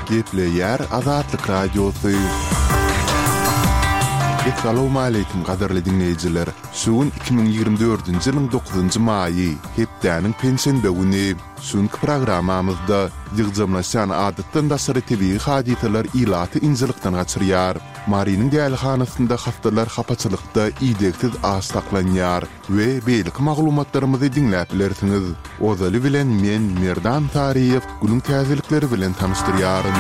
Gepleyer Azatlık Radyosu. Assalamu alaykum qadarly dinleyijiler. Şuun 2024-nji ýylyň 9-njy maýy, hepdäniň pensiýa güni. Şuňky programamyzda ýygjamlaşan adatdan daşary tebii hadiseler ilaty injilikden gaçyrýar. Mariniň dälhanasynda haftalar hapaçylykda iýdeksiz asaklanýar we beýlik maglumatlarymyzy dinläp bilersiňiz. Ozaly bilen men Merdan Tariýew günüň täzelikleri bilen tanışdyrýaryn.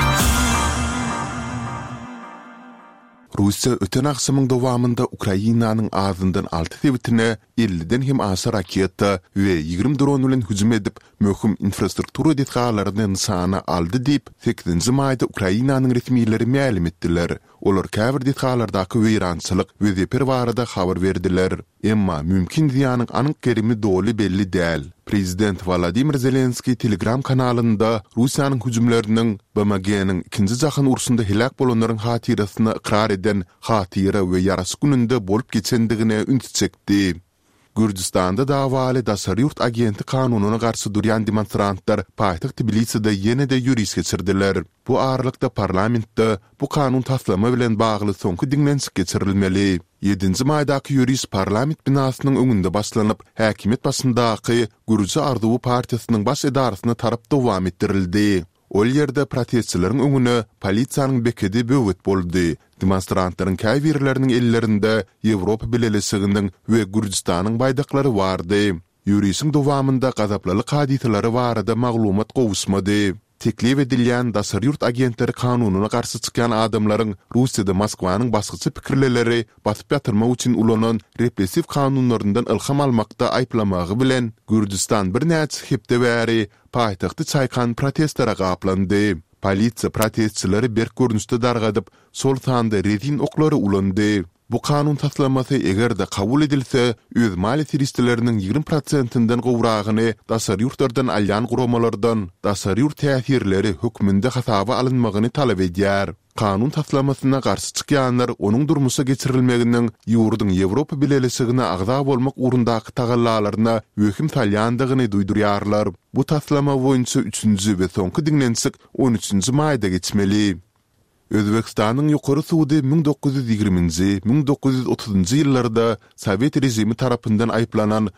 Russiya öten akşamyň dowamında Ukrainanyň ağzyndan 6 sebitine 50-den hem aşy raketa we 20 dron bilen hüjüm edip möhüm infrastruktura detgallaryny nysana aldy diýip 8-nji maýda Ukrainanyň resmiýetleri ma'lum etdiler. Olar käbir detgallardaky weýrançylyk we zeper barada habar berdiler. Emma mümkin ziýanyň anyk gerimi doly belli däl. Prezident Vladimir Zelenskiy Telegram kanalynda Russiýanyň hüjümleriniň BMG-niň 2-nji jahan urusunda helak bolanlaryň hatirasyny ikrar eden hatira we ýarasy gününde bolup geçendigine üns çekdi. Gürcistanda davaly daşary ýurt agenti kanunyna garşy durýan demonstrantlar paýtaxt Tbiliside ýene-de ýürüş geçirdiler. Bu aralykda parlamentde bu kanun taslama bilen bagly soňky diňlenşik geçirilmeli. 7-nji maýdaky ýürüş parlament binasynyň öňünde başlanyp, häkimet başyndaky Gürcü Arduwy partiýasynyň baş edarasyna tarap dowam etdirildi. Ol ýerde protestçileriň öňüne polisiýanyň bekedi böwet boldy. Demonstrantlaryň käýbirleriniň ellerinde Ýewropa Birleşiginiň we Gürcistanyň baýdaklary bardy. Ýürüşiň dowamında gazaplalyk hadiseleri barada maglumat gowuşmady. Teklif edilýän daşary ýurt agentleri kanunyna garşy çykan adamlaryň Russiýada Moskwanyň başgyçy pikirleri basyp ýatyrmak üçin ulanan repressiw kanunlaryndan ilham almakda aýplamagy bilen Gürcistan bir näçe hepde bäri paýtagty çaýkan protestlere gaplandy. Polisiýa protestçileri bir görnüşde dargadyp, sol tanda rezin oklary ulandy. Bu kanun taslamasy egerde kabul edilse, öz mali turistleriniň 20%-inden gowragyny daşary ýurtlardan alýan guramalardan daşary ýurt täsirleri hökmünde hasaba alynmagyny talap edýär. Kanun taslamasyna garşy çykýanlar onuň durmuşa geçirilmeginiň ýurduň Ýewropa Birleşigine agza bolmak urundaky tagallalaryna hökm salýandygyny duýdurýarlar. Bu taslama boýunça 3-nji we soňky diňlenşik 13-nji maýda geçmeli. Özbekistanyň ýokary sudy 1920-nji, 1930-njy ýyllarda Sowet rejimi tarapyndan aýplanan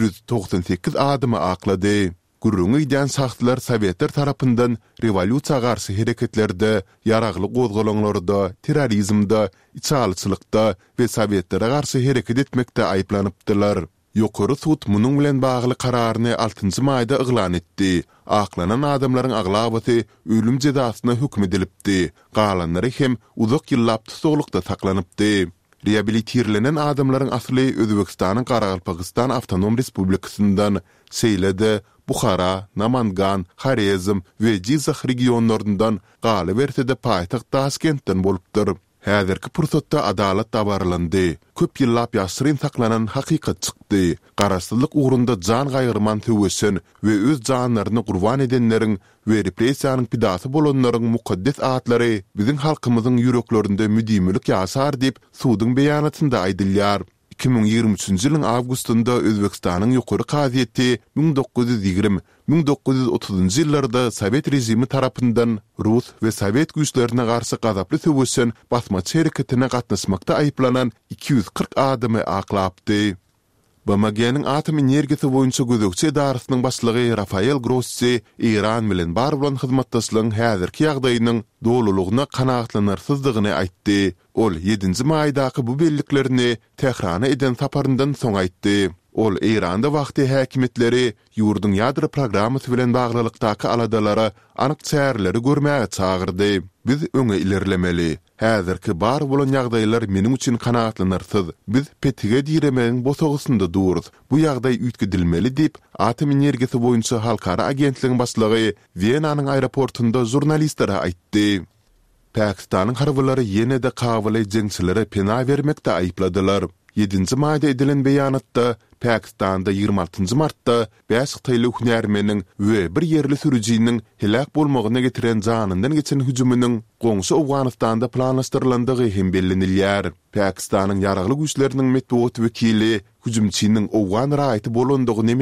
198 adamy aklady. Gurrungy ýan saxtlar Sowetler tarapyndan revolýusiýa garşy hereketlerde, ýaragly gozgalanlarda, terrorizmde, içalçylykda we Sowetlara garşy hereket etmekde aýplanypdylar. Ýokary sud munyň bilen bagly kararyny 6-njy maýda eglan etdi. Aklanan adamlaryň aglabasy ölüm jezasyna hükm edilipdi. Galanlary hem uzak ýyllap tutuklukda saklanypdy. Reabilitirlenen adamlaryň asly Özbekistanyň Garagalpakistan Awtonom Respublikasyndan Seylede, Bukhara, Namangan, Xarezm we Jizah regionlaryndan galy berse de paýtaxt Taşkentden bolupdyr. Häzirki pursatda adalet tabarlandy. Köp ýyllap ýaşyryn saklanan hakykat çykdy. Garaşsyzlyk ugrunda jan gaýrman töwesen we öz janlaryny gurban edenleriň we repressiýanyň pidasy bolanlaryň mukaddes atlary biziň halkymyzyň ýüreklerinde müdimlik ýaşar diýip sudyň beýanatynda aýdylýar. 2023-nji ýylyň awgustynda Özbekistanyň ýokary gazieti 1920-1930-njy ýyllarda Sowet rejimi tarapyndan Rus we Sowet güýçlerine garşy gazaply töwesen basmaçy hereketine gatnaşmakda aýplanan 240 adamy aklapdy. BMG-niň atom energiýasy boýunça gözekçi edarasynyň başlygy Rafael Grossi Iran bilen bar bolan hyzmatdaşlygyň häzirki ýagdaýynyň dolulugyna kanagatlanarsyzdygyny aýtdy. Ol 7-nji maýdaky bu belliklerini Tehrana eden saparyndan soň aýtdy. Ol Iranda wagty häkimetleri ýurduň ýadro programmasy bilen baglylykdaky aladalara anyk çäreleri görmäge çagyrdy. Biz öňe ilerlemeli. Häzirki bar bolan ýagdaýlar meniň üçin kanagatlanarsyz. Biz petige diýremegiň bosagysynda duruz. Bu ýagdaý üýtgedilmeli diýip atom energiýasy boýunça halkara agentligiň başlygy Wienanyň aeroportunda jurnalistlere aýtdy. Pakistanyň harbylary ýene-de kabyly jeňçilere pena bermekde aýpladylar. 7-nji maýda edilen beýanatda Pakistanda 26-njy martda 5 Xitayly hünärmeniň we bir ýerli sürüjiniň helak bolmagyna getiren janyndan geçen hüjüminiň goňşy Awganistanda planlaşdyrylandygy hem bellenilýär. Pakistanyň ýaragly güýçleriniň medeniýet wekili hüjümçiniň Awgan raýaty bolandygyny